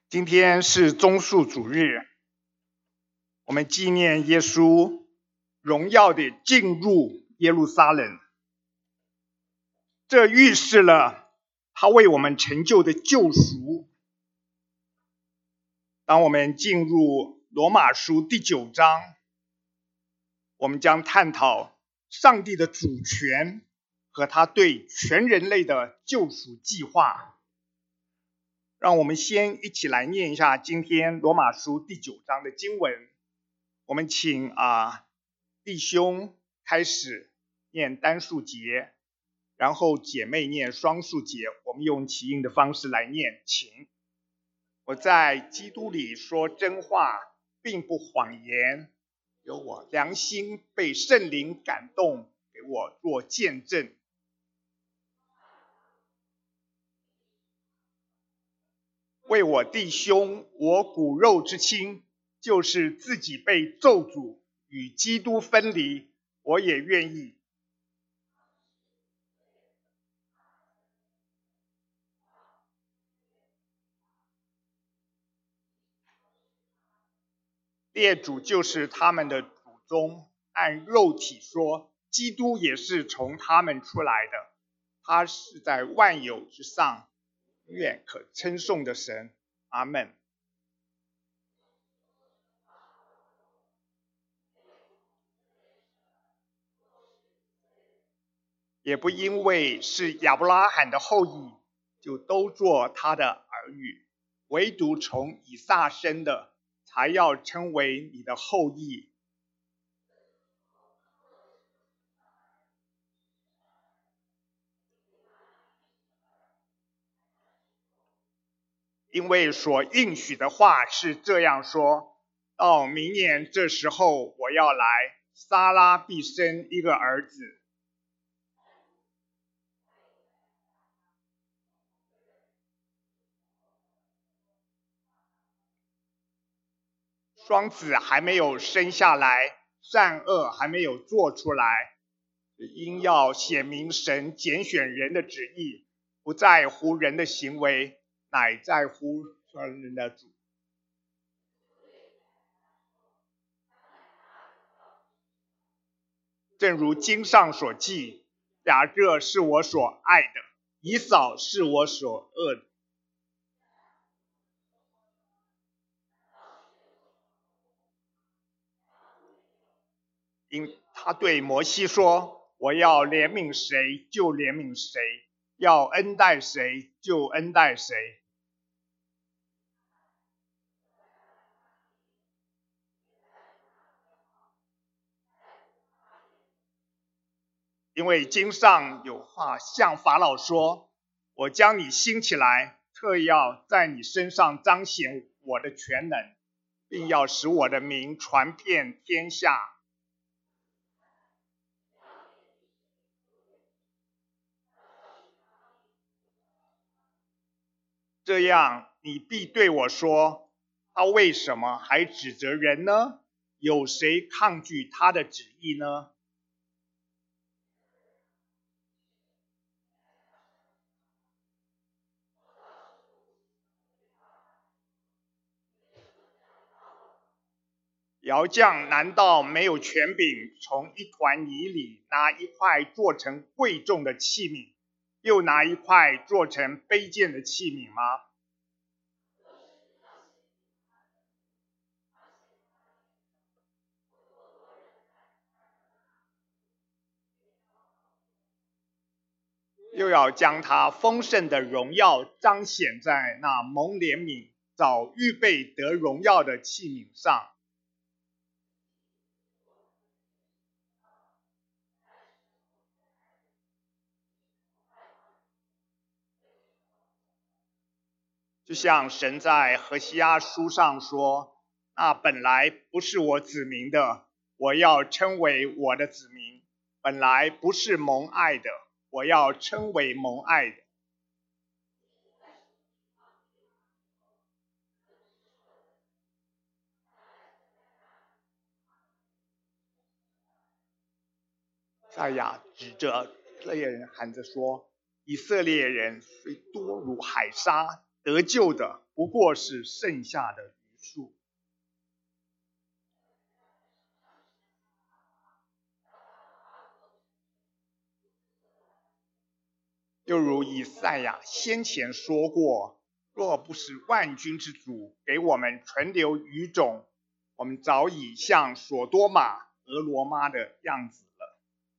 今天是棕树主日，我们纪念耶稣荣耀的进入耶路撒冷，这预示了他为我们成就的救赎。当我们进入罗马书第9章，我们将探讨上帝的主权和他对全人类的救赎计划。让我们先一起来念一下今天罗马书第9章的经文。我们请弟兄开始念单数节，然后姐妹念双数节，我们用起音的方式来念。请。我在基督里说真话，并不谎言，有我良心被圣灵感动，给我做见证。为我弟兄，我骨肉之亲，就是自己被咒诅与基督分离，我也愿意。列祖就是他们的祖宗，按肉体说，基督也是从他们出来的。他是在万有之上，愿可称颂的神。阿们。也不因为是亚伯拉罕的后裔，就都做他的儿女，唯独从以撒生的，才要称为你的后裔。因为所应许的话是这样说，到明年这时候我要来，撒拉必生一个儿子。双子还没有生下来，善恶还没有做出来，因要显明神拣选人的旨意，不在乎人的行为，乃在乎全人的主。正如经上所记，雅各是我所爱的，以扫是我所恶的。因他对摩西说，我要怜悯谁就怜悯谁，要恩待谁就恩待谁。因为经上有话向法老说，我将你兴起来，特要在你身上彰显我的全能，并要使我的名传遍天下。这样你必对我说，他为什么还指责人呢？有谁抗拒他的旨意呢？窑匠难道没有权柄从一团泥里拿一块做成贵重的器皿，又拿一块做成卑贱的器皿吗？又要将他丰盛的荣耀彰显在那蒙怜悯、早预备得荣耀的器皿上。就像神在何西阿书上说，那本来不是我子民的，我要称为我的子民；本来不是蒙爱的，我要称为蒙爱的。赛亚指着以色列人喊着说，以色列人虽多如海沙， 得救的不过是剩下的余数。又如以赛亚先前说过，若不是万军之主给我们存留余种，我们早已像所多玛、俄罗玛的样子了。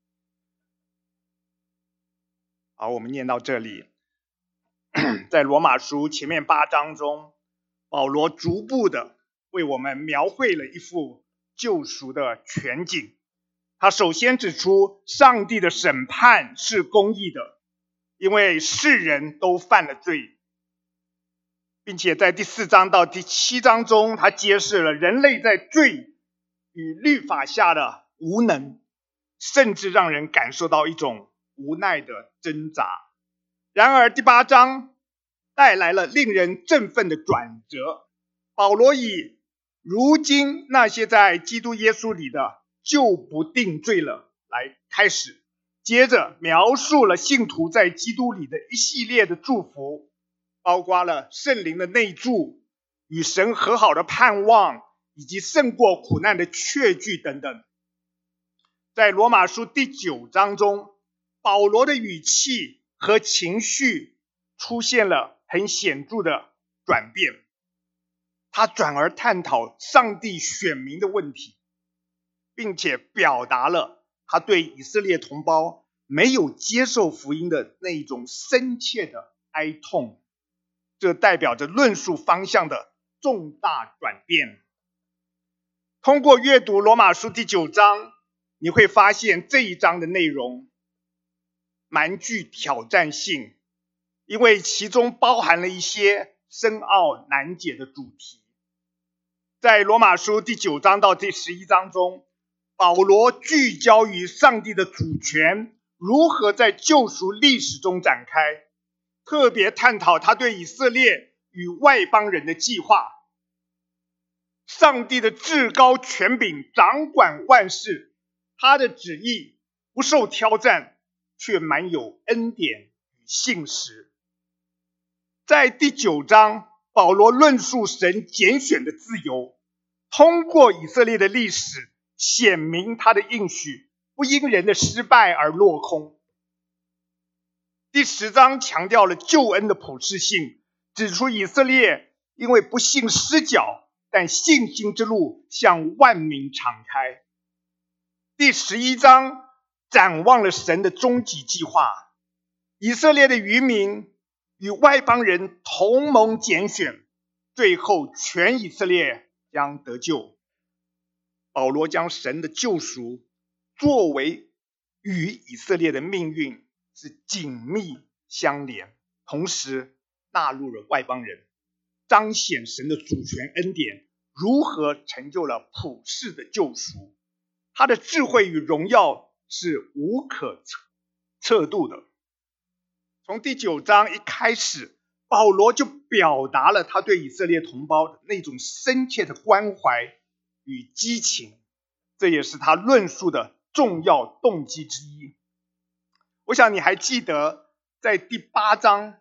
好，我们念到这里，在罗马书前面8章中，保罗逐步的为我们描绘了一幅救赎的全景。他首先指出，上帝的审判是公义的，因为世人都犯了罪，并且在第4章到第7章中，他揭示了人类在罪与律法下的无能，甚至让人感受到一种无奈的挣扎。然而第8章带来了令人振奋的转折，保罗以如今那些在基督耶稣里的就不定罪了来开始，接着描述了信徒在基督里的一系列的祝福，包括了圣灵的内住、与神和好的盼望，以及胜过苦难的确据等等。在罗马书第9章中，保罗的语气和情绪出现了很显著的转变，他转而探讨上帝选民的问题，并且表达了他对以色列同胞没有接受福音的那一种深切的哀痛，这代表着论述方向的重大转变。通过阅读罗马书第9章，你会发现这一章的内容蛮具挑战性，因为其中包含了一些深奥难解的主题。在罗马书第9章到第11章中，保罗聚焦于上帝的主权如何在救赎历史中展开，特别探讨他对以色列与外邦人的计划。上帝的至高权柄掌管万事，他的旨意不受挑战，却满有恩典与信实。在第9章，保罗论述神拣选的自由，通过以色列的历史显明他的应许不因人的失败而落空。第10章强调了救恩的普世性，指出以色列因为不信失脚，但信心之路向万民敞开。第11章展望了神的终极计划，以色列的渔民与外邦人同盟拣选，最后全以色列将得救。保罗将神的救赎作为与以色列的命运是紧密相连，同时纳入了外邦人，彰显神的主权恩典如何成就了普世的救赎。他的智慧与荣耀是无可测度的。从第9章一开始，保罗就表达了他对以色列同胞的那种深切的关怀与激情，这也是他论述的重要动机之一。我想你还记得在第8章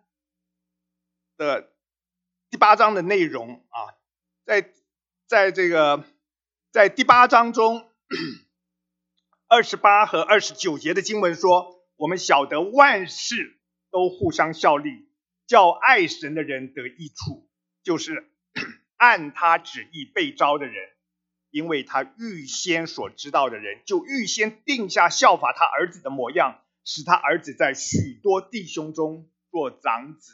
的内容啊，在第8章中28和29节的经文说，我们晓得万事都互相效力，叫爱神的人得益处，就是按他旨意被召的人，因为他预先所知道的人，就预先定下效法他儿子的模样，使他儿子在许多弟兄中做长子。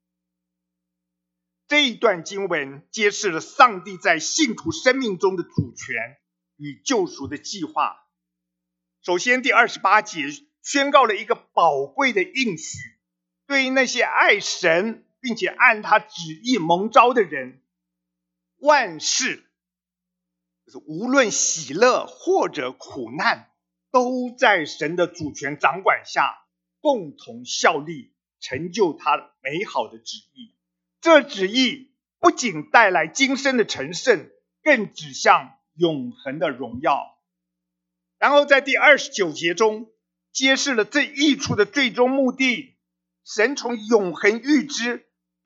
这一段经文揭示了上帝在信徒生命中的主权与救赎的计划。首先第28节宣告了一个宝贵的应许，对于那些爱神并且按他旨意蒙召的人，万事就是无论喜乐或者苦难，都在神的主权掌管下共同效力，成就他美好的旨意。这旨意不仅带来今生的成圣，更指向永恒的荣耀。然后在第29节中揭示了这益处的最终目的，神从永恒预知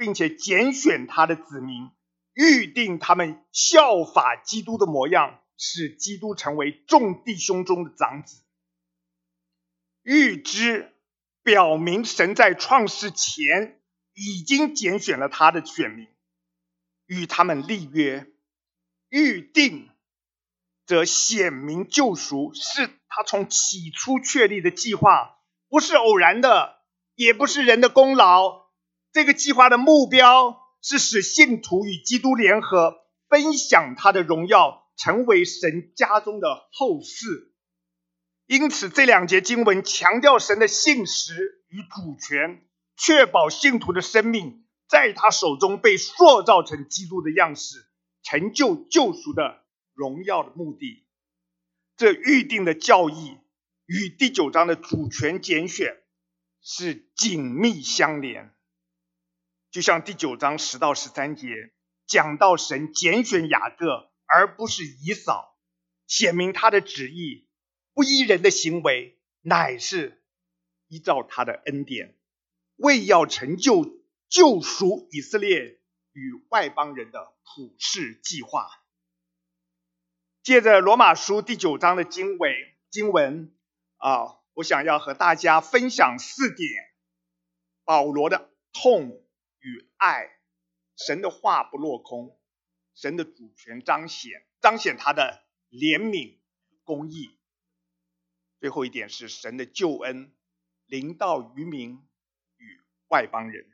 并且拣选他的子民，预定他们效法基督的模样，使基督成为众弟兄中的长子。预知表明神在创世前已经拣选了他的选民，与他们立约。预定则显明救赎，是他从起初确立的计划，不是偶然的，也不是人的功劳。这个计划的目标是使信徒与基督联合，分享他的荣耀，成为神家中的后嗣。因此这两节经文强调神的信实与主权，确保信徒的生命在他手中被塑造成基督的样式，成就救赎的荣耀的目的。这预定的教义与第9章的主权拣选是紧密相连。就像第9章10到13节讲到神拣选雅各而不是以扫，显明他的旨意不依人的行为，乃是依照他的恩典，为要成就救赎以色列与外邦人的普世计划。借着罗马书第9章的经文我想要和大家分享4点保罗的痛与爱。神的话不落空，神的主权彰显他的怜悯公义。最后一点是神的救恩临到渔民与外邦人。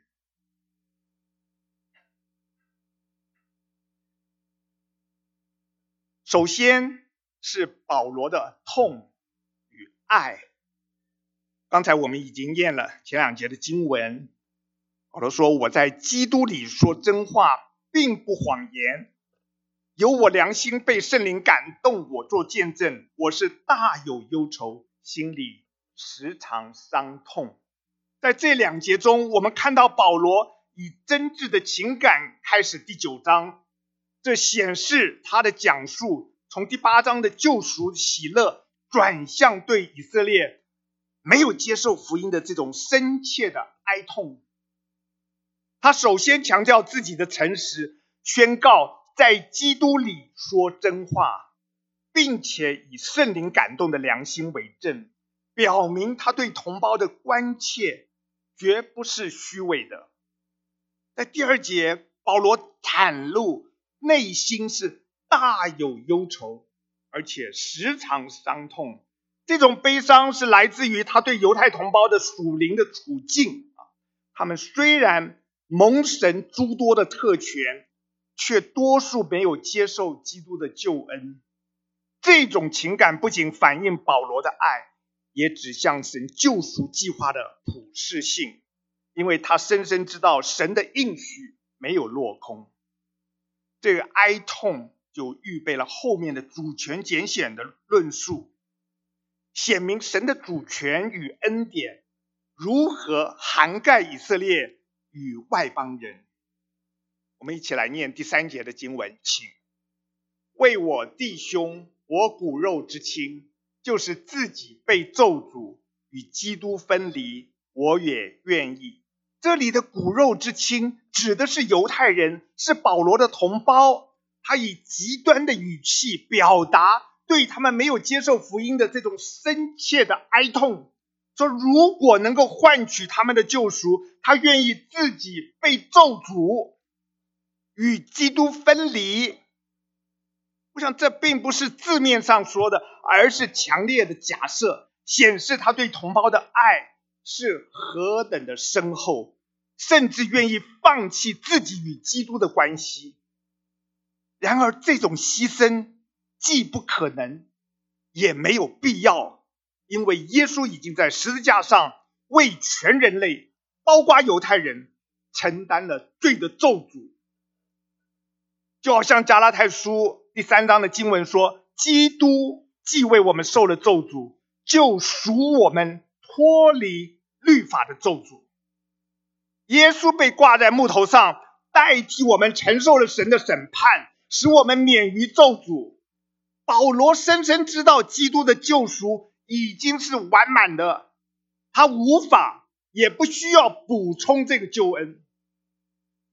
首先是保罗的痛与爱。刚才我们已经念了前2节的经文，保罗说，我在基督里说真话，并不谎言，有我良心被圣灵感动，我做见证，我是大有忧愁，心里时常伤痛。在这2节中，我们看到保罗以真挚的情感开始第9章，这显示他的讲述从第8章的救赎喜乐转向对以色列没有接受福音的这种深切的哀痛。他首先强调自己的诚实，宣告在基督里说真话，并且以圣灵感动的良心为证，表明他对同胞的关切绝不是虚伪的。在第2节，保罗袒露内心是大有忧愁，而且时常伤痛。这种悲伤是来自于他对犹太同胞的属灵的处境。他们虽然蒙神诸多的特权，却多数没有接受基督的救恩。这种情感不仅反映保罗的爱，也指向神救赎计划的普世性，因为他深深知道神的应许没有落空。这个哀痛就预备了后面的主权拣选的论述，显明神的主权与恩典如何涵盖以色列与外邦人。我们一起来念第3节的经文，请。为我弟兄，我骨肉之亲，就是自己被咒诅与基督分离，我也愿意。这里的骨肉之亲指的是犹太人，是保罗的同胞。他以极端的语气表达对他们没有接受福音的这种深切的哀痛，说如果能够换取他们的救赎，他愿意自己被咒诅，与基督分离。我想这并不是字面上说的，而是强烈的假设，显示他对同胞的爱是何等的深厚，甚至愿意放弃自己与基督的关系。然而这种牺牲既不可能，也没有必要，因为耶稣已经在十字架上为全人类，包括犹太人，承担了罪的咒诅。就好像加拉太书第3章的经文说，基督既为我们受了咒诅，就赎我们脱离律法的咒诅。耶稣被挂在木头上，代替我们承受了神的审判，使我们免于咒诅。保罗深深知道基督的救赎已经是完满的，他无法也不需要补充这个救恩。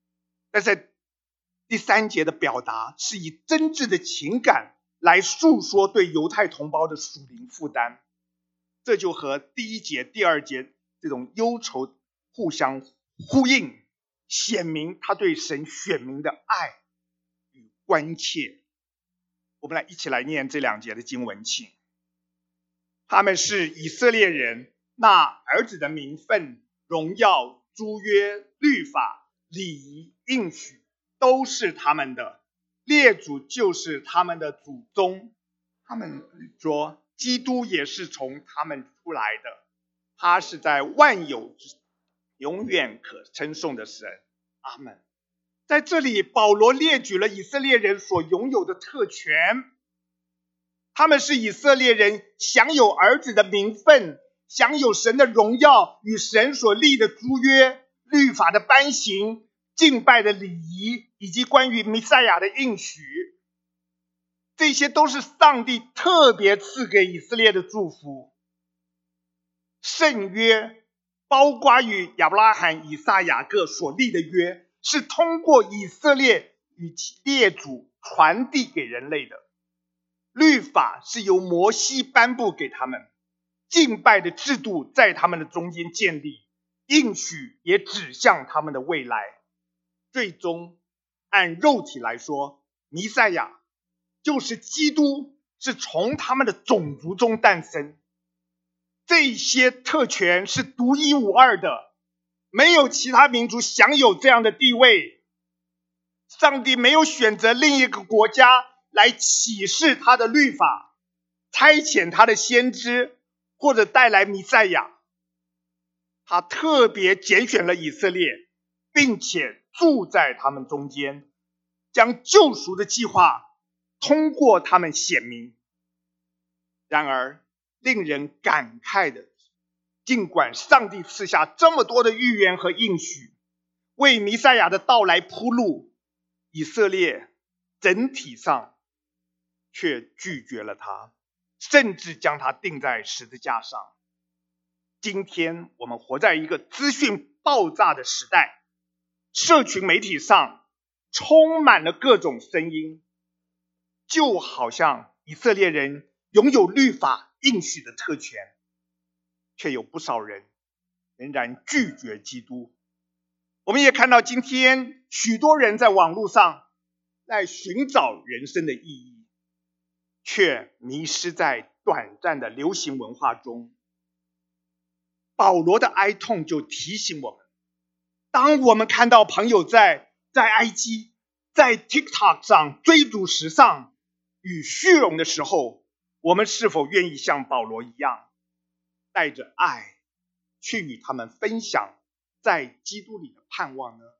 但在第3节的表达是以真挚的情感来诉说对犹太同胞的属灵负担，这就和第1节、第2节这种忧愁互相呼应，显明他对神选民的爱与关切。我们一起来念这2节的经文，请。他们是以色列人，那儿子的名分、荣耀、诸约、律法、礼仪、应许都是他们的，列祖就是他们的祖宗。他们说基督也是从他们出来的，他是在万有之永远可称颂的神。阿们。在这里保罗列举了以色列人所拥有的特权，他们是以色列人享有儿子的名分，享有神的荣耀与神所立的诸约、律法的颁行、敬拜的礼仪，以及关于弥赛亚的应许。这些都是上帝特别赐给以色列的祝福。圣约包括与亚伯拉罕、以撒、雅各所立的约，是通过以色列与其列祖传递给人类的。律法是由摩西颁布给他们，敬拜的制度在他们的中间建立，应许也指向他们的未来。最终按肉体来说，弥赛亚就是基督，是从他们的种族中诞生。这些特权是独一无二的，没有其他民族享有这样的地位。上帝没有选择另一个国家来启示他的律法，差遣他的先知，或者带来弥赛亚。他特别拣选了以色列，并且住在他们中间，将救赎的计划通过他们显明。然而令人感慨的，尽管上帝赐下这么多的预言和应许，为弥赛亚的到来铺路，以色列整体上却拒绝了他，甚至将他钉在十字架上。今天我们活在一个资讯爆炸的时代，社群媒体上充满了各种声音，就好像以色列人拥有律法应许的特权，却有不少人仍然拒绝基督。我们也看到今天许多人在网络上来寻找人生的意义，却迷失在短暂的流行文化中。保罗的哀痛就提醒我们，当我们看到朋友在 IG 在 TikTok 上追逐时尚与虚荣的时候，我们是否愿意像保罗一样，带着爱去与他们分享在基督里的盼望呢？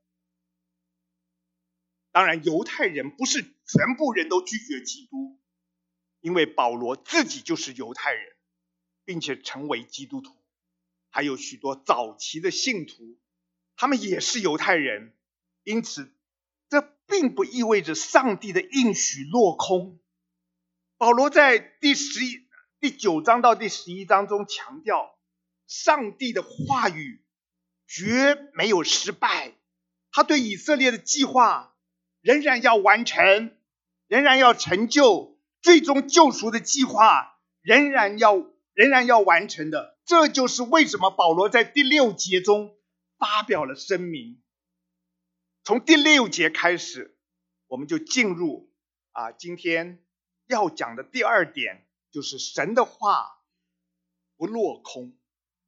当然犹太人不是全部人都拒绝基督，因为保罗自己就是犹太人，并且成为基督徒。还有许多早期的信徒，他们也是犹太人，因此这并不意味着上帝的应许落空。保罗在第9章到第11章中强调，上帝的话语绝没有失败，他对以色列的计划仍然要完成，仍然要成就，最终救赎的计划仍然要完成的。这就是为什么保罗在第6节中发表了声明。从第6节开始，我们就进入今天要讲的第2点，就是神的话不落空。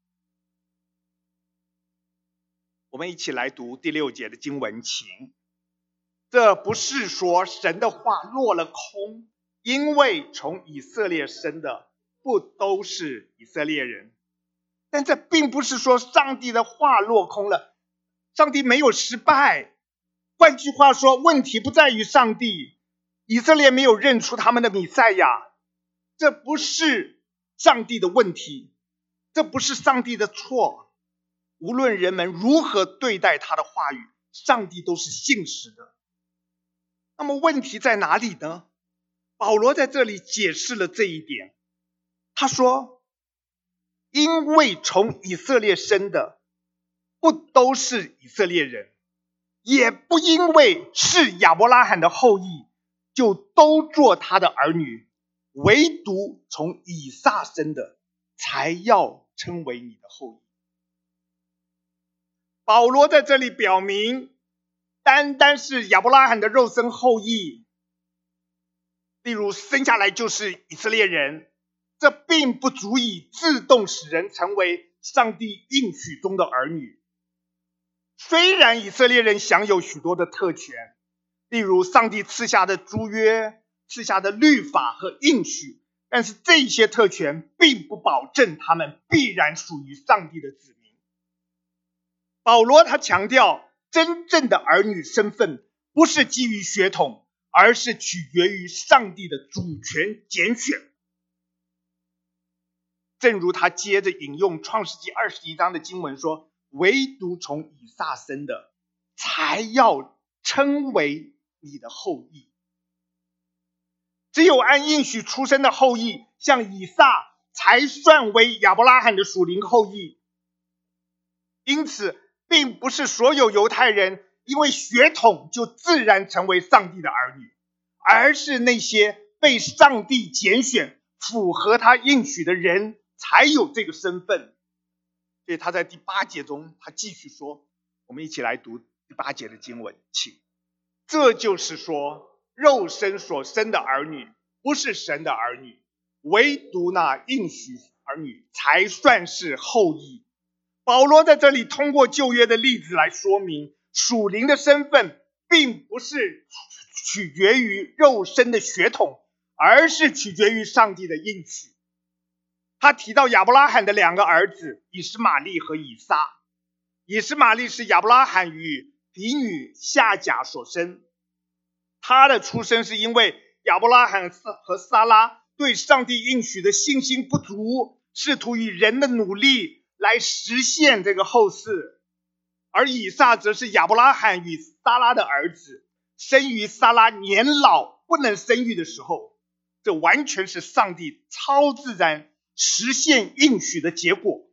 我们一起来读第6节的经文，请。这不是说神的话落了空，因为从以色列生的不都是以色列人。但这并不是说上帝的话落空了，上帝没有失败。换句话说，问题不在于上帝，以色列没有认出他们的弥赛亚，这不是上帝的问题，这不是上帝的错。无论人们如何对待他的话语，上帝都是信实的。那么问题在哪里呢？保罗在这里解释了这一点。他说，因为从以色列生的不都是以色列人， 也不因为是亚伯拉罕的后裔就都做他的儿女，唯独从以撒生的才要称为你的后裔。保罗在这里表明，单单是亚伯拉罕的肉身后裔，例如生下来就是以色列人，这并不足以自动使人成为上帝应许中的儿女。虽然以色列人享有许多的特权，例如上帝赐下的诸约、赐下的律法和应许，但是这些特权并不保证他们必然属于上帝的子民。保罗他强调，真正的儿女身份不是基于血统，而是取决于上帝的主权拣选。正如他接着引用创世纪21章的经文说，唯独从以撒生的才要称为你的后裔。只有按应许出生的后裔，像以撒，才算为亚伯拉罕的属灵后裔。因此并不是所有犹太人因为血统就自然成为上帝的儿女，而是那些被上帝拣选符合他应许的人才有这个身份。所以他在第8节中他继续说，我们一起来读第8节的经文，请。这就是说，肉身所生的儿女不是神的儿女，唯独那应许儿女才算是后裔。保罗在这里通过旧约的例子来说明，属灵的身份并不是取决于肉身的血统，而是取决于上帝的应许。他提到亚伯拉罕的2个儿子以实玛利和以撒。以实玛利是亚伯拉罕与嫡女夏甲所生，他的出生是因为亚伯拉罕和撒拉对上帝应许的信心不足，试图以人的努力来实现这个后嗣。而以撒则是亚伯拉罕与撒拉的儿子，生于撒拉年老不能生育的时候。这完全是上帝超自然实现应许的结果。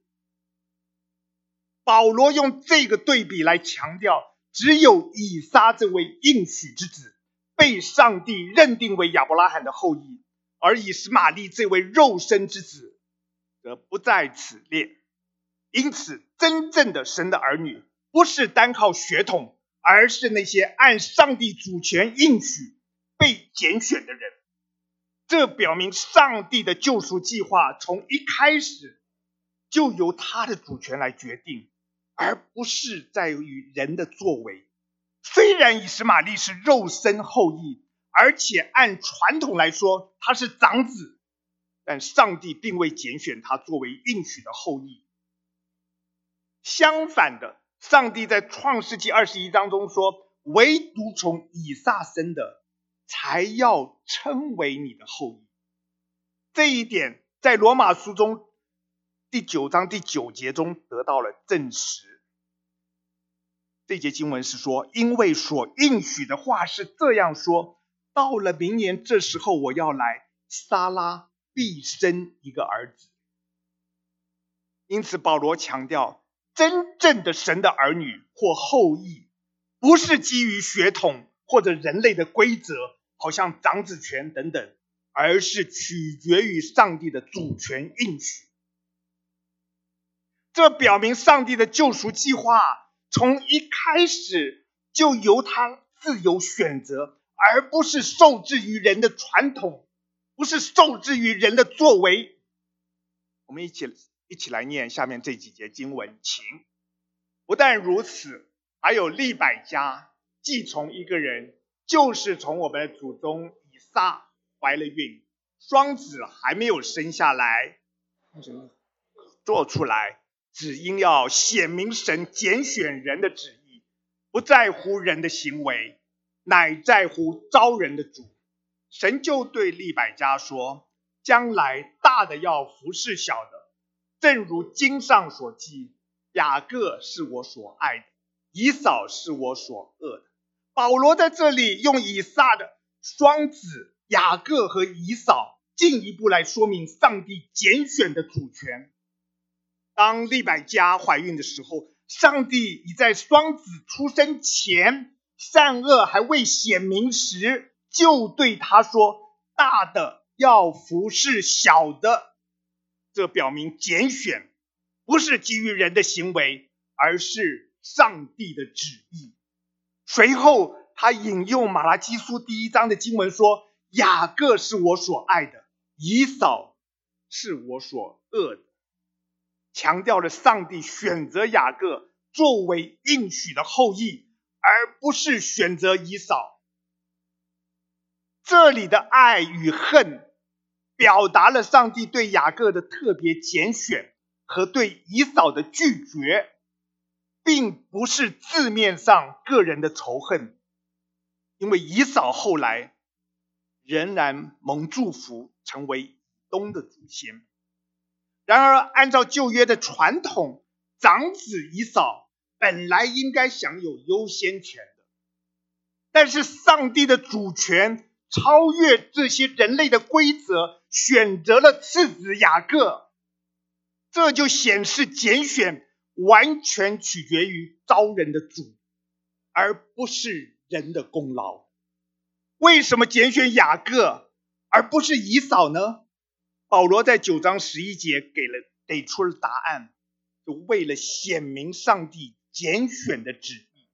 保罗用这个对比来强调，只有以撒这位应许之子被上帝认定为亚伯拉罕的后裔，而以实玛利这位肉身之子则不在此列。因此真正的神的儿女不是单靠血统，而是那些按上帝主权应许被拣选的人。这表明上帝的救赎计划从一开始就由他的主权来决定，而不是在于人的作为。虽然以实玛利是肉身后裔，而且按传统来说他是长子，但上帝并未拣选他作为应许的后裔。相反的，上帝在创世纪21章中说，唯独从以撒生的才要称为你的后裔。这一点在罗马书中第9章第9节中得到了证实。这节经文是说，因为所应许的话是这样说，到了明年这时候我要来，撒拉必生一个儿子。因此保罗强调，真正的神的儿女或后裔不是基于血统或者人类的规则，好像长子权等等，而是取决于上帝的主权应许。这表明上帝的救赎计划从一开始就由他自由选择，而不是受制于人的传统，不是受制于人的作为。我们一起来念下面这几节经文，请。不但如此，还有利百加既从一个人，就是从我们的祖宗以撒怀了孕，双子还没有生下来，做出来，只因要显明神拣选人的旨意，不在乎人的行为，乃在乎招人的主。神就对利百加说，将来大的要服侍小的，正如经上所记，雅各是我所爱的，以扫是我所恶的。保罗在这里用以撒的双子雅各和以扫进一步来说明上帝拣选的主权。当利百加怀孕的时候， 上帝已在双子出生前，善恶还未显明时，就对他说，大的要服侍小的。这表明拣选不是基于人的行为，而是上帝的旨意。随后他引用马拉基书第1章的经文说，雅各是我所爱的，以扫是我所恶的，强调了上帝选择雅各作为应许的后裔，而不是选择以扫。这里的爱与恨表达了上帝对雅各的特别拣选和对以扫的拒绝，并不是字面上个人的仇恨，因为以扫后来仍然蒙祝福，成为以东的祖先。然而按照旧约的传统，长子以扫本来应该享有优先权的，但是上帝的主权超越这些人类的规则，选择了次子雅各。这就显示拣选完全取决于招人的主，而不是人的功劳。为什么拣选雅各而不是以扫呢？保罗在9章11节给出了答案，就为了显明上帝拣选的旨意。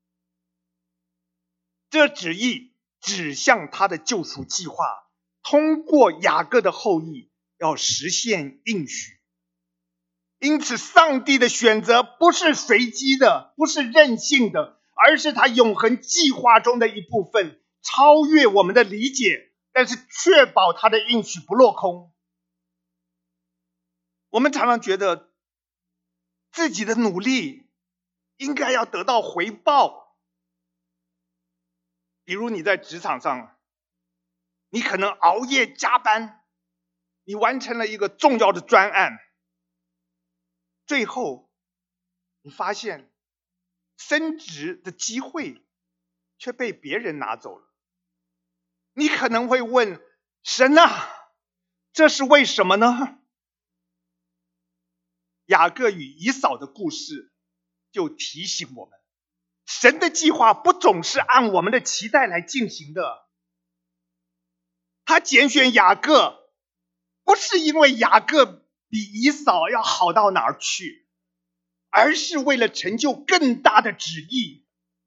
这旨意指向他的救赎计划，通过雅各的后裔要实现应许。因此上帝的选择不是随机的，不是任性的，而是他永恒计划中的一部分，超越我们的理解，但是确保他的应许不落空。我们常常觉得自己的努力应该要得到回报，比如你在职场上，你可能熬夜加班，你完成了一个重要的专案，最后你发现升职的机会却被别人拿走了。你可能会问，神啊，这是为什么呢？雅各与以扫的故事就提醒我们，神的计划不总是按我们的期待来进行的。他拣选雅各，不是因为雅各比以扫要好到哪儿去，而是为了成就更大的旨意。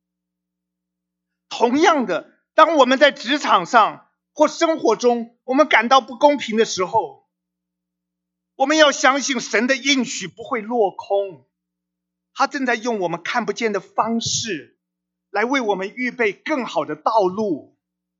同样的，当我们在职场上或生活中，我们感到不公平的时候，我们要相信神的应许不会落空，他正在用我们看不见的方式来为我们预备更好的道路。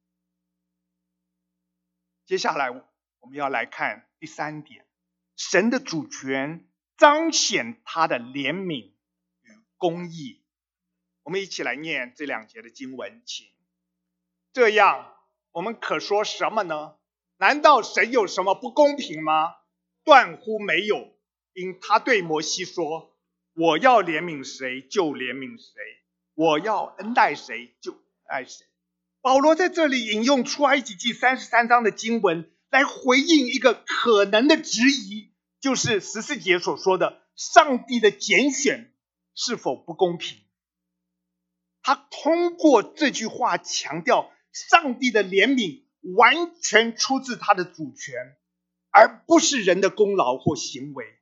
接下来我们要来看第3点，神的主权彰显他的怜悯与公义。我们一起来念这2节的经文，请。这样我们可说什么呢？难道神有什么不公平吗？断乎没有，因他对摩西说，我要怜悯谁就怜悯谁，我要恩待谁就爱谁。保罗在这里引用出埃及记33章的经文来回应一个可能的质疑，就是14节所说的上帝的拣选是否不公平。他通过这句话强调上帝的怜悯完全出自他的主权，而不是人的功劳或行为。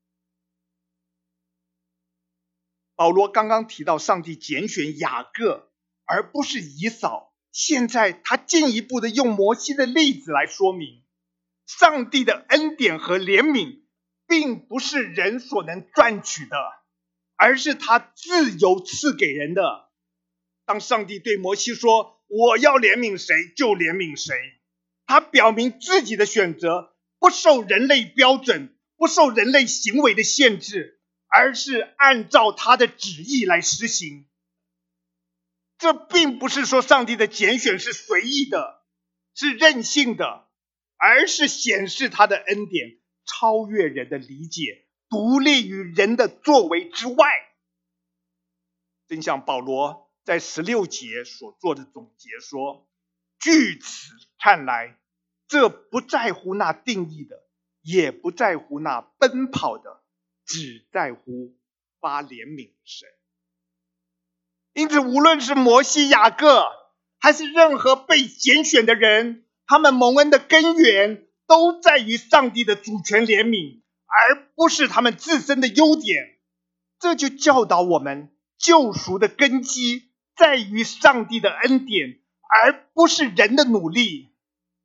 保罗刚刚提到上帝拣选雅各而不是以扫，现在他进一步的用摩西的例子来说明，上帝的恩典和怜悯并不是人所能赚取的，而是他自由赐给人的。当上帝对摩西说，我要怜悯谁就怜悯谁，他表明自己的选择不受人类标准，不受人类行为的限制，而是按照他的旨意来实行。这并不是说上帝的拣选是随意的，是任性的，而是显示他的恩典超越人的理解，独立于人的作为之外。正像保罗在16节所做的总结说，据此看来，这不在乎那定义的，也不在乎那奔跑的，只在乎发怜悯的神。因此无论是摩西、雅各，还是任何被拣选的人，他们蒙恩的根源都在于上帝的主权怜悯，而不是他们自身的优点。这就教导我们，救赎的根基在于上帝的恩典，而不是人的努力。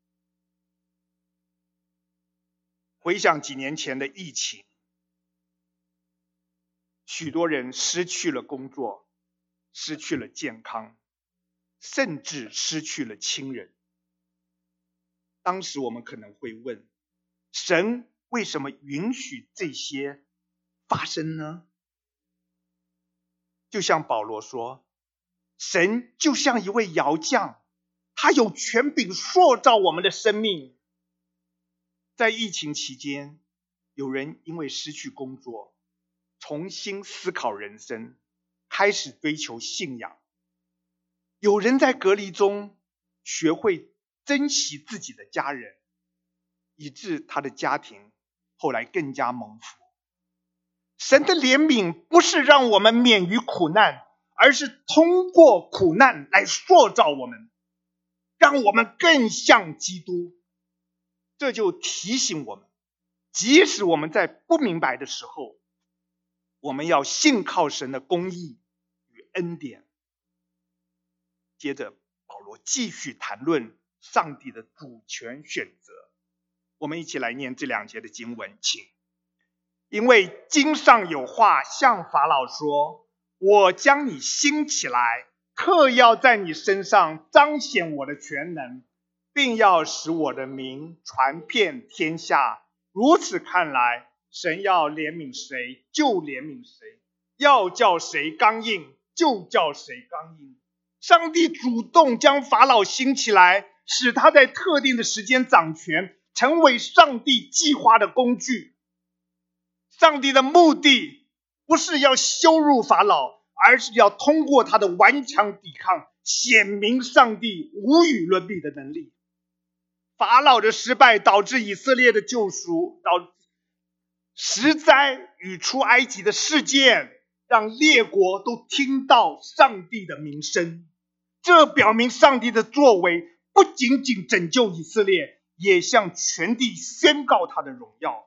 回想几年前的疫情，许多人失去了工作，失去了健康，甚至失去了亲人。当时我们可能会问，神为什么允许这些发生呢？就像保罗说，神就像一位窑匠，他有权柄塑造我们的生命。在疫情期间，有人因为失去工作，重新思考人生，开始追求信仰。有人在隔离中学会珍惜自己的家人，以致他的家庭后来更加蒙福。神的怜悯不是让我们免于苦难，而是通过苦难来塑造我们，让我们更像基督。这就提醒我们，即使我们在不明白的时候，我们要信靠神的公义与恩典。接着保罗继续谈论上帝的主权选择。我们一起来念这2节的经文，请。因为经上有话向法老说，我将你兴起来，特要在你身上彰显我的全能，并要使我的名传遍天下。如此看来，神要怜悯谁就怜悯谁，要叫谁刚硬就叫谁刚硬。上帝主动将法老兴起来，使他在特定的时间掌权，成为上帝计划的工具。上帝的目的不是要羞辱法老，而是要通过他的顽强抵抗，显明上帝无与伦比的能力。法老的失败导致以色列的救赎，十灾与出埃及的事件让列国都听到上帝的名声。这表明上帝的作为不仅仅拯救以色列，也向全地宣告他的荣耀。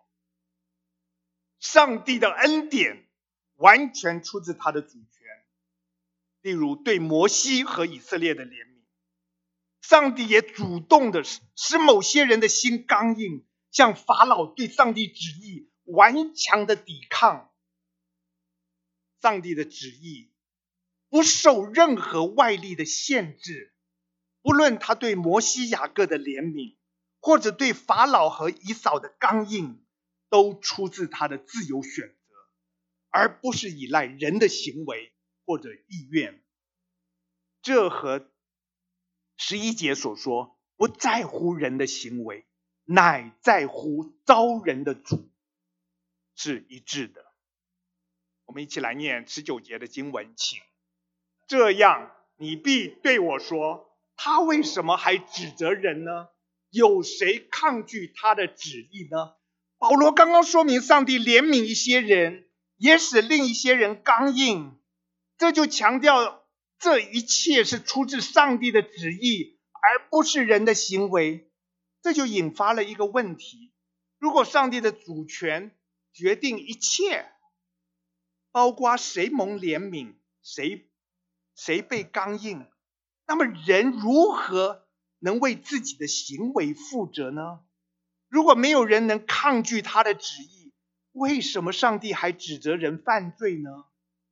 上帝的恩典完全出自他的主权，例如对摩西和以色列的怜悯。上帝也主动的使某些人的心刚硬，像法老对上帝旨意顽强的抵抗。上帝的旨意不受任何外力的限制，不论他对摩西、雅各的怜悯，或者对法老和以扫的刚硬，都出自他的自由选择，而不是依赖人的行为或者意愿。这和11节所说不在乎人的行为，乃在乎召人的主是一致的。我们一起来念19节的经文，请。这样你必对我说，他为什么还指责人呢？有谁抗拒他的旨意呢？保罗刚刚说明上帝怜悯一些人，也使另一些人刚硬，这就强调这一切是出自上帝的旨意，而不是人的行为。这就引发了一个问题，如果上帝的主权决定一切，包括谁蒙怜悯，谁被刚硬，那么人如何能为自己的行为负责呢？如果没有人能抗拒他的旨意，为什么上帝还指责人犯罪呢？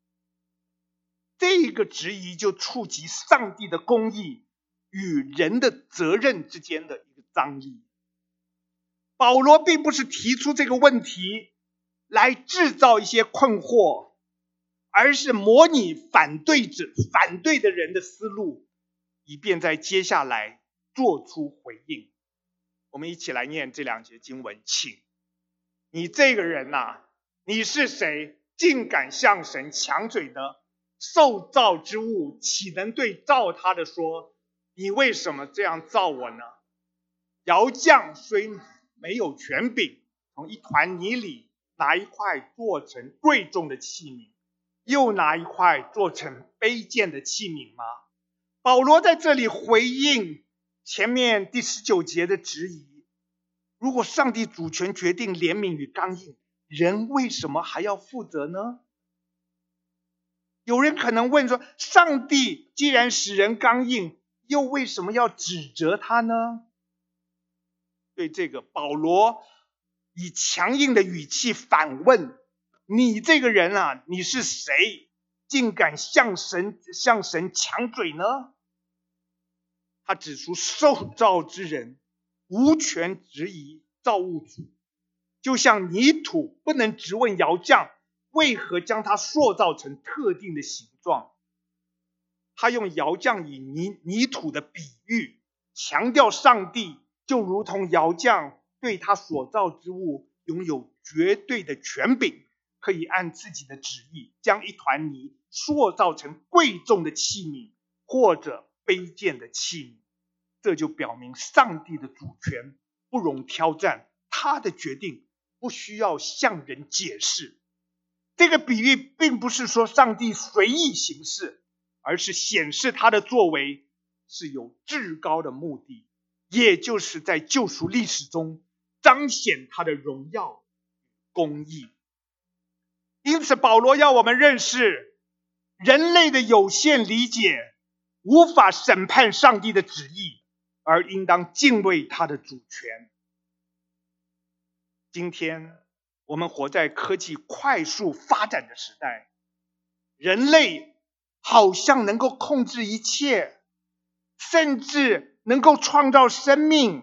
这个质疑就触及上帝的公义与人的责任之间的一个张力。保罗并不是提出这个问题来制造一些困惑，而是模拟反对的人的思路，以便在接下来做出回应。我们一起来念这2节经文，请。你这个人啊，你是谁，竟敢向神抢嘴呢？受造之物岂能对造他的说，你为什么这样造我呢？窑匠虽没有权柄，从一团泥里拿一块做成贵重的器皿， 又拿一块做成卑贱的器皿吗？保罗在这里回应前面第19节的质疑，如果上帝主权决定怜悯与刚硬，人为什么还要负责呢？有人可能问说，上帝既然使人刚硬，又为什么要指责他呢？对这个，保罗以强硬的语气反问，你这个人啊，你是谁，竟敢向神抢嘴呢？他指出受造之人无权质疑造物主，就像泥土不能质问窑匠为何将它塑造成特定的形状。他用窑匠与泥土的比喻，强调上帝就如同窑匠对他所造之物拥有绝对的权柄，可以按自己的旨意将一团泥塑造成贵重的器皿或者卑贱的器皿。这就表明上帝的主权不容挑战，他的决定不需要向人解释。这个比喻并不是说上帝随意行事，而是显示他的作为是有至高的目的，也就是在救赎历史中彰显他的荣耀公义。因此保罗要我们认识，人类的有限理解无法审判上帝的旨意，而应当敬畏他的主权。今天我们活在科技快速发展的时代，人类好像能够控制一切，甚至能够创造生命。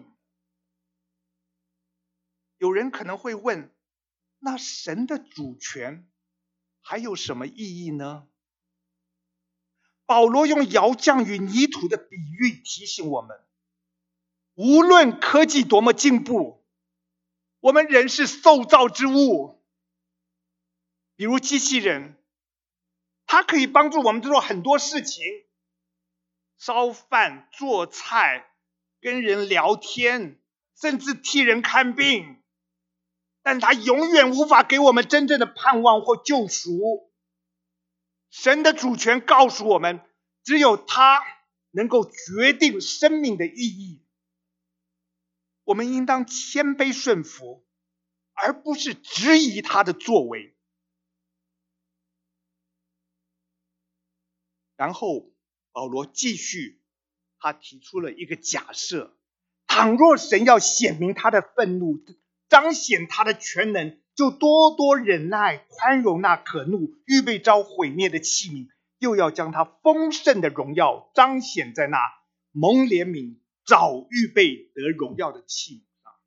有人可能会问，那神的主权还有什么意义呢？保罗用窑匠与泥土的比喻提醒我们，无论科技多么进步，我们人是受造之物。比如机器人，它可以帮助我们做很多事情，烧饭、做菜、跟人聊天，甚至替人看病，但它永远无法给我们真正的盼望或救赎。神的主权告诉我们，只有他能够决定生命的意义。我们应当谦卑顺服，而不是质疑他的作为。然后保罗继续，他提出了一个假设，倘若神要显明他的愤怒，彰显他的全能，就多多忍耐，宽容那可怒、预备遭毁灭的器皿，又要将他丰盛的荣耀彰显在那蒙怜悯、早预备得荣耀的器皿上。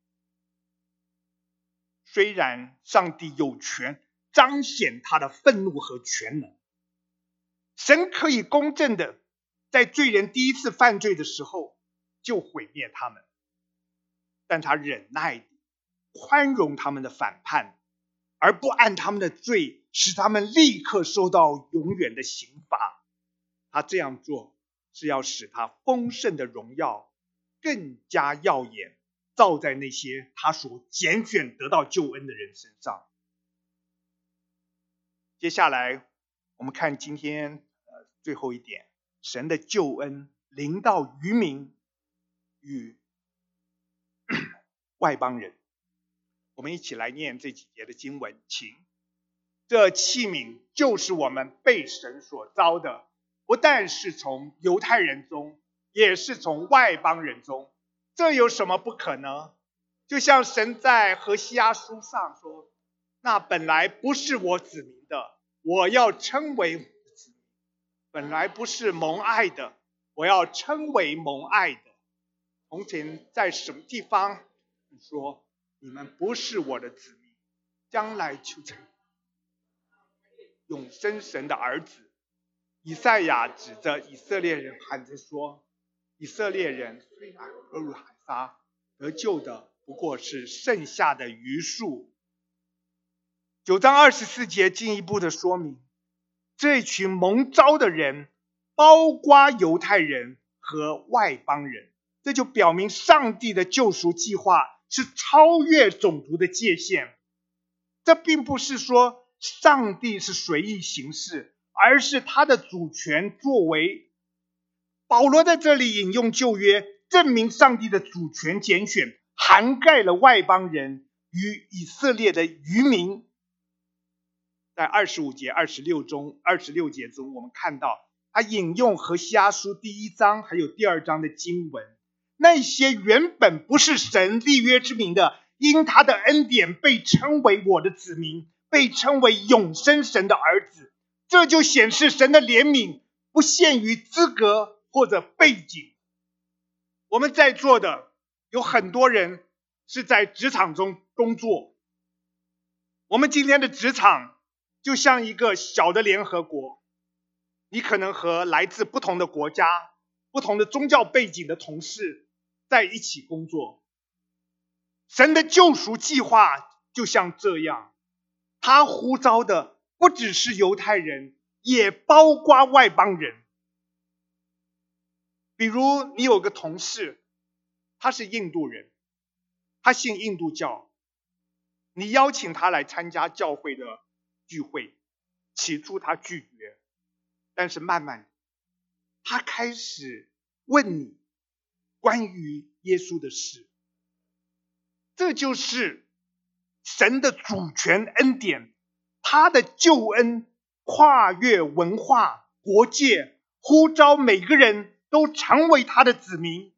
虽然上帝有权彰显他的愤怒和全能，神可以公正的在罪人第一次犯罪的时候就毁灭他们，但他忍耐宽容他们的反叛，而不按他们的罪使他们立刻受到永远的刑罚。他这样做是要使他丰盛的荣耀更加耀眼，照在那些他所拣选得到救恩的人身上。接下来我们看今天最后一点，神的救恩临到渔民与外邦人。我们一起来念这几节的经文，请。这器皿就是我们被神所召的，不但是从犹太人中，也是从外邦人中。这有什么不可呢？就像神在何西阿书上说，那本来不是我子民的，我要称为我的子民；本来不是蒙爱的，我要称为蒙爱的。从前在什么地方说，你们不是我的子民，将来就成永生神的儿子。以赛亚指着以色列人喊着说，以色列人虽然落入海沙，得救的不过是剩下的余数。9章24节进一步的说明，这群蒙召的人包括犹太人和外邦人，这就表明上帝的救赎计划是超越种族的界限。这并不是说上帝是随意行事，而是他的主权作为。保罗在这里引用旧约，证明上帝的主权拣选涵盖了外邦人与以色列的渔民。在25节、26节中，我们看到他引用何西阿书第1章还有第2章的经文，那些原本不是神立约之民的，因他的恩典被称为我的子民，被称为永生神的儿子。这就显示神的怜悯不限于资格或者背景。我们在座的有很多人是在职场中工作，我们今天的职场就像一个小的联合国，你可能和来自不同的国家、不同的宗教背景的同事在一起工作。神的救赎计划就像这样，他呼召的不只是犹太人，也包括外邦人。比如你有个同事，他是印度人，他信印度教，你邀请他来参加教会的聚会，起初他拒绝，但是慢慢他开始问你关于耶稣的事。这就是神的主权恩典，他的救恩跨越文化国界，呼召每个人都成为他的子民。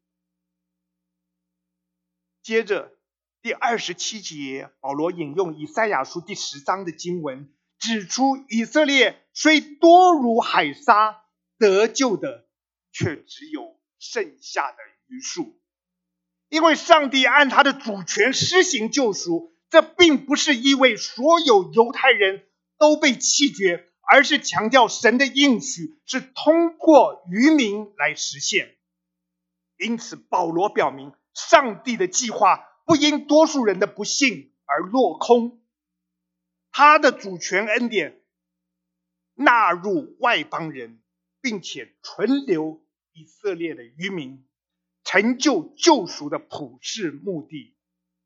接着第27节，保罗引用以赛亚书第10章的经文，指出以色列虽多如海沙，得救的却只有剩下的余数。因为上帝按他的主权施行救赎，这并不是意味所有犹太人都被弃绝，而是强调神的应许是通过渔民来实现。因此保罗表明，上帝的计划不因多数人的不信而落空，他的主权恩典纳入外邦人，并且存留以色列的渔民，成就救赎的普世目的。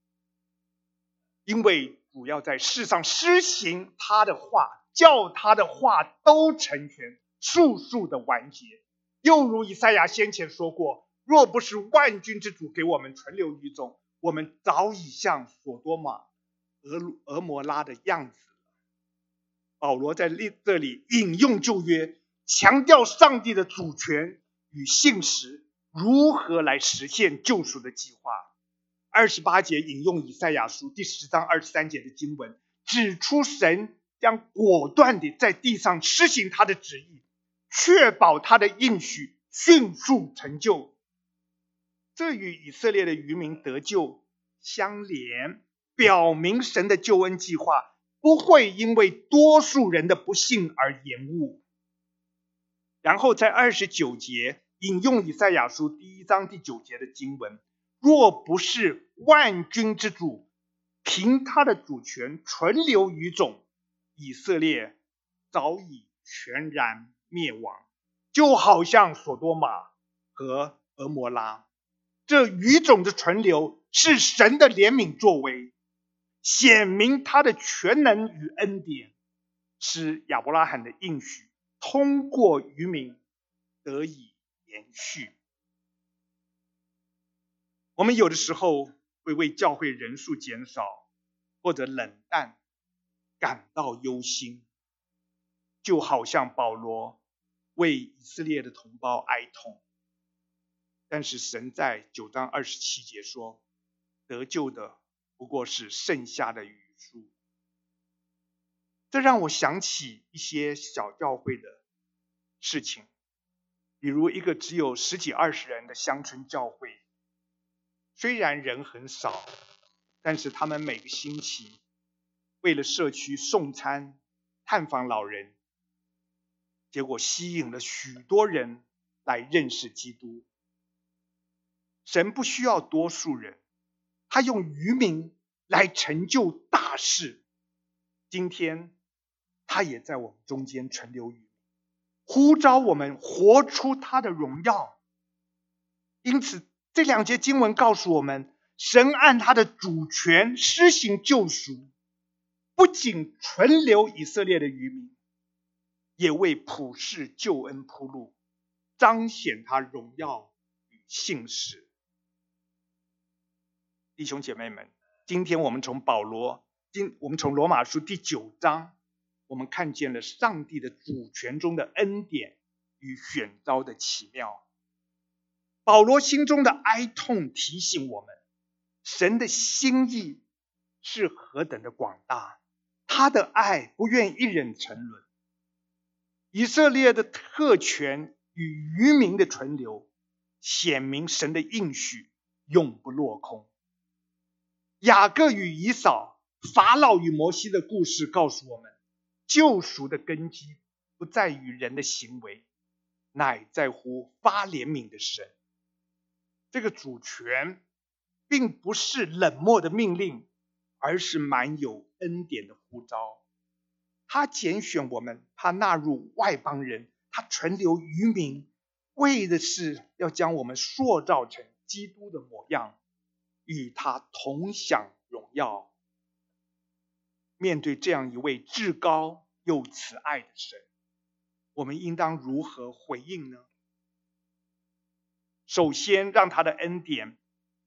因为主要在世上施行他的话，叫他的话都成全，速速的完结。又如以赛亚先前说过，若不是万军之主给我们存留于中，我们早已像所多玛、俄摩拉的样子。保罗在这里引用旧约，强调上帝的主权与信实如何来实现救赎的计划。28节引用以赛亚书第10章23节的经文，指出神将果断地在地上施行他的旨意，确保他的应许迅速成就。这与以色列的渔民得救相连，表明神的救恩计划不会因为多数人的不信而延误。然后在29节引用以赛亚书第1章第9节的经文，若不是万军之主凭他的主权存留余种，以色列早已全然灭亡，就好像所多玛和俄摩拉。这余种的存留是神的怜悯作为，显明他的全能与恩典，使亚伯拉罕的应许通过渔民得以延续。我们有的时候会为教会人数减少或者冷淡感到忧心，就好像保罗为以色列的同胞哀痛。但是神在9章27节说，得救的不过是剩下的余数。这让我想起一些小教会的事情，比如一个只有10几20人的乡村教会，虽然人很少，但是他们每个星期为了社区送餐、探访老人，结果吸引了许多人来认识基督。神不需要多数人，他用渔民来成就大事。今天他也在我们中间存留渔民，呼召我们活出他的荣耀。因此这2节经文告诉我们，神按他的主权施行救赎， 不仅存留以色列的余民，也为普世救恩铺路，彰显他荣耀与信实。弟兄姐妹们，今天我们从罗马书第9章，我们看见了上帝的主权中的恩典与选召的奇妙。保罗心中的哀痛提醒我们，神的心意是何等的广大，他的爱不愿一人沉沦。以色列的特权与余民的存留，显明神的应许永不落空。雅各与以扫，法老与摩西的故事告诉我们，救赎的根基不在于人的行为，乃在乎发怜悯的神。这个主权并不是冷漠的命令，而是满有恩典的呼召。他拣选我们，他纳入外邦人，他存留余民，为的是要将我们塑造成基督的模样，与他同享荣耀。面对这样一位至高又慈爱的神，我们应当如何回应呢？首先，让他的恩典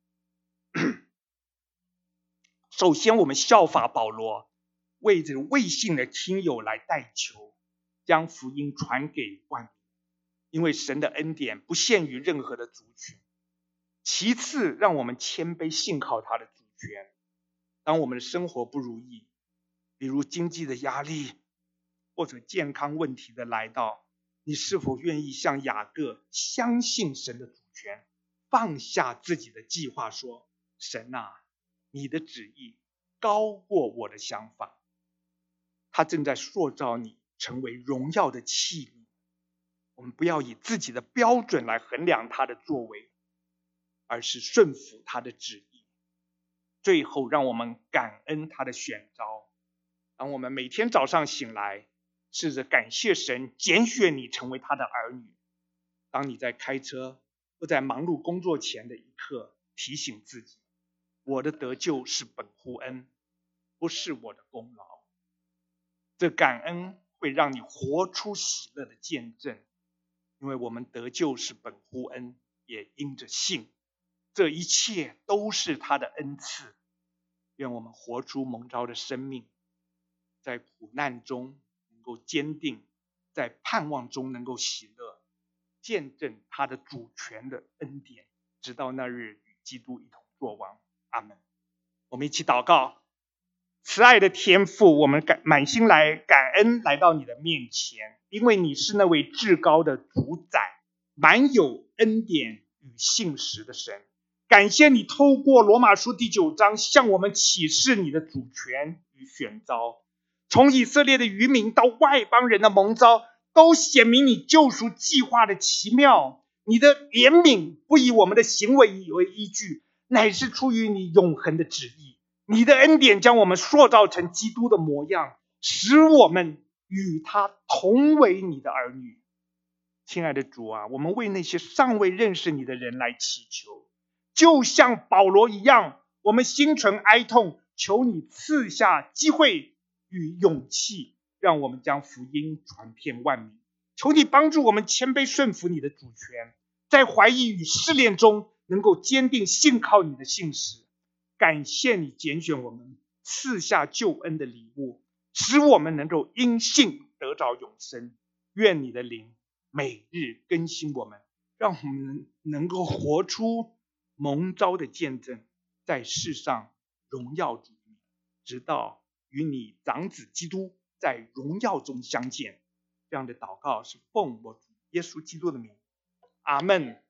首先我们效法保罗，为着未信的亲友来代求，将福音传给万民，因为神的恩典不限于任何的族群。其次，让我们谦卑信靠他的主权。当我们的生活不如意，比如经济的压力或者健康问题的来到，你是否愿意像雅各相信神的主权，放下自己的计划，说，神啊，你的旨意高过我的想法。他正在塑造你成为荣耀的器皿。我们不要以自己的标准来衡量他的作为，而是顺服他的旨意。最后，让我们感恩他的选召。当我们每天早上醒来，试着感谢神拣选你成为他的儿女。当你在开车或在忙碌工作前的一刻，提醒自己，我的得救是本乎恩，不是我的功劳。这感恩会让你活出喜乐的见证，因为我们得救是本乎恩，也因着信。这一切都是他的恩赐。愿我们活出蒙召的生命，在苦难中能够坚定，在盼望中能够喜乐，见证他的主权的恩典，直到那日与基督一同作王。阿们。我们一起祷告。慈爱的天父，我们满心来感恩来到你的面前，因为你是那位至高的主宰，满有恩典与信实的神。感谢你透过罗马书第9章向我们启示你的主权与选召，从以色列的余民到外邦人的蒙召，都显明你救赎计划的奇妙。你的怜悯不以我们的行为为依据，乃是出于你永恒的旨意。你的恩典将我们塑造成基督的模样，使我们与他同为你的儿女。亲爱的主啊，我们为那些尚未认识你的人来祈求，就像保罗一样，我们心存哀痛，求你赐下机会与勇气，让我们将福音传遍万民。求你帮助我们谦卑顺服你的主权，在怀疑与试炼中能够坚定信靠你的信实。感谢你拣选我们，赐下救恩的礼物，使我们能够因信得着永生。愿你的灵每日更新我们，让我们能够活出蒙召的见证，在世上荣耀主，直到与你长子基督在荣耀中相见。这样的祷告是奉我主耶稣基督的名。阿们。